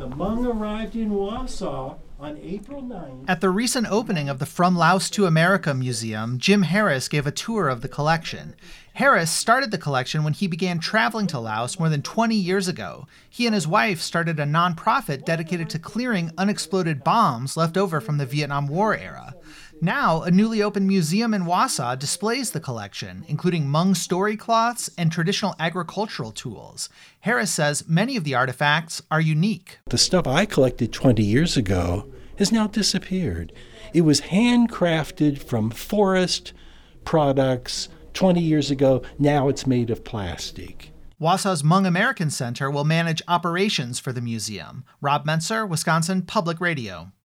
The Hmong arrived in Wausau on April 9th. At the recent opening of the From Laos to America Museum, Jim Harris gave a tour of the collection. Harris started the collection when he began traveling to Laos more than 20 years ago. He and his wife started a nonprofit dedicated to clearing unexploded bombs left over from the Vietnam War era. Now, a newly opened museum in Wausau displays the collection, including Hmong story cloths and traditional agricultural tools. Harris says many of the artifacts are unique. The stuff I collected 20 years ago has now disappeared. It was handcrafted from forest products 20 years ago. Now it's made of plastic. Wausau's Hmong American Center will manage operations for the museum. Rob Mentzer, Wisconsin Public Radio.